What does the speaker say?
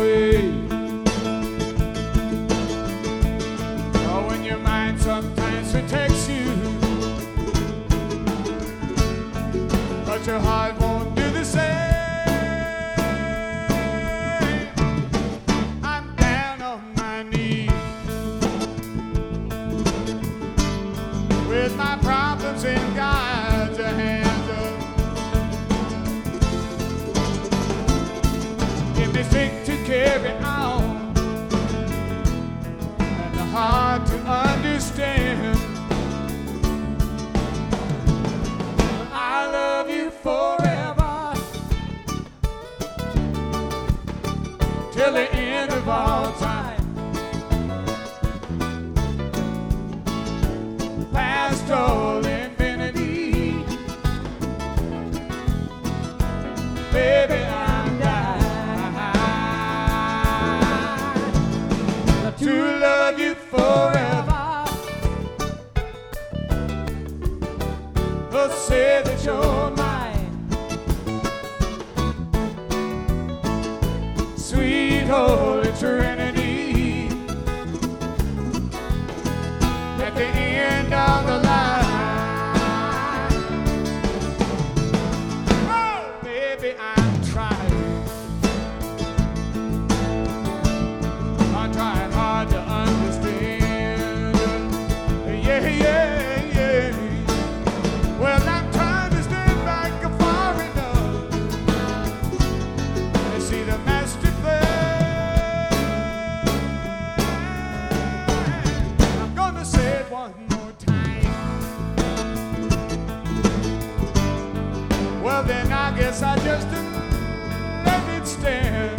way. Oh, when your mind sometimes protects you, but your heart won't do the same. I'm down on my knees with my problems in God's hands. Give me strength to carry on and the heart to understand. I love you forever till the end of all time. Past all infinity, baby, I'm dying to love you forever. Let's say that you're mine, sweet Holy Trinity. At the end of the line, oh, baby, I'm trying hard to understand. Yeah, yeah, yeah. Well, I'm trying to stand back far enough and see the master play. I'm gonna say it one more time. Well, then I guess I just let it stand.